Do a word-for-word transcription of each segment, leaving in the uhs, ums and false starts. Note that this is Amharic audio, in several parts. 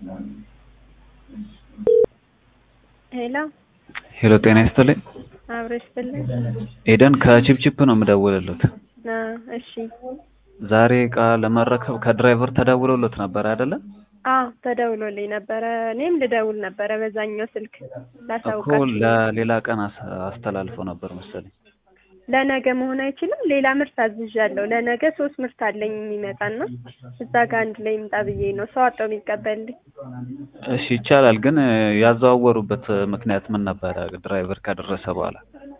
ሄሎ ሄሎ ጤና ይስጥልኝ። አብረሽ ብለኝ ኤደን ከቺፕቺፕ ነው የምደውልልዎት። አ እሺ ዛሬ ዕቃ ለመረከብ ከድራይቨር ተደውሎልዎት ነበር አይደለ? አዎ ተደውሎልኝ ነበረ። እኔም ልደውል ነበረ በዛኛው ስልክ እኮ ላሳውቃችሁ። ለሌላ ቀን አስ- አስተላልፎ ነበር መሰለኝ። ለነገ መሆን አይችልም? ሌላ ምርት አዝዣለሁ። ለነገ ሶስት ምርት አለኝ የሚመጣና እዛ ጋር አንድ ላይ ይምጣ ብዬ ነው ሰው አጣው የሚቀበልልኝ። እሺ ይቻላል፣ ግን ያዘዋወሩበት ምክንያት ምን ነበረ? ድራይቨር ከደረሰ በኋላ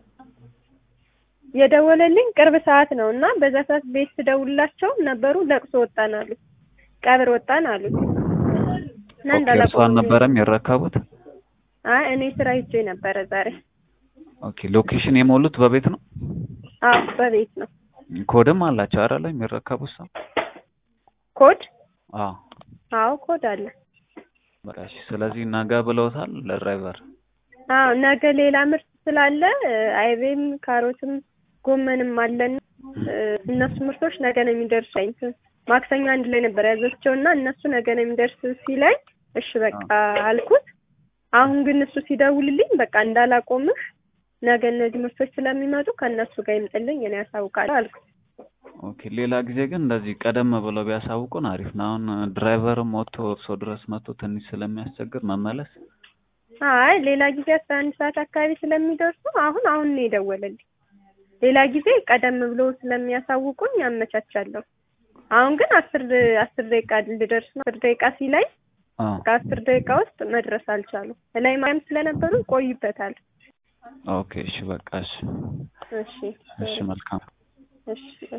የደወለልኝ ቅርብ ሰዓት ነው እና በዛ ሰዓት ቤት ስደውልላቸው ነበሩ ለቅሶ ወጣን አሉ፣ ቀብር ወጣን አሉ እና ኦኬ፣ እርሷ እንዳላቆሙ። አልነበረም የረከቡት? አይ እኔ ስራ ሂጄ ነበረ ዛሬ። ኦኬ፣ ሎኬሽን የሞሉት በቤት ነው? አዎ በቤት ነው። ኮድም አላቸው አይደለ የሚረከቡት ሰው? ኮድ? አዎ አዎ ኮድ አለ። በቃ እሺ። ስለዚህ ነገ ብለውታል ለድራይቨር? አዎ ነገ ሌላ ምርት ስላለ አይቤም ካሮትም ጎመንም አለን። እነሱ ምርቶች ነገ ነው የሚደርሰኝ። ማክሰኞ አንድ ላይ ነበር ያዘቸውና እነሱ ነገ ነው የሚደርስ ሲለኝ እሺ በቃ አልኩት። አሁን ግን እሱ ሲደውልልኝ በቃ እንዳላቆምህ ነገ እነዚህ ምርቶች ስለሚመጡ ከእነሱ ጋር ይምጥልኝ እኔ ያሳውቃለሁ አልኩት። ኦኬ፣ ሌላ ጊዜ ግን እንደዚህ ቀደም ብለው ቢያሳውቁን አሪፍ ነው። አሁን ድራይቨርም ወጥቶ እርሶ ድረስ መጥቶ ትንሽ ስለሚያስቸግር መመለስ። አይ ሌላ ጊዜ አስራ አንድ ሰዓት አካባቢ ስለሚደርሱ አሁን አሁን ነው የደወለልኝ። ሌላ ጊዜ ቀደም ብሎ ስለሚያሳውቁኝ አመቻቻለሁ። አሁን ግን አስር አስር ደቂቃ ልደርስ ነው። አስር ደቂቃ ሲላይ ከአስር ደቂቃ ውስጥ መድረስ አልቻሉም። ላይ ማየም ስለነበሩ ቆይበታል። ኦኬ እሺ በቃ እሺ እሺ እሺ መልካም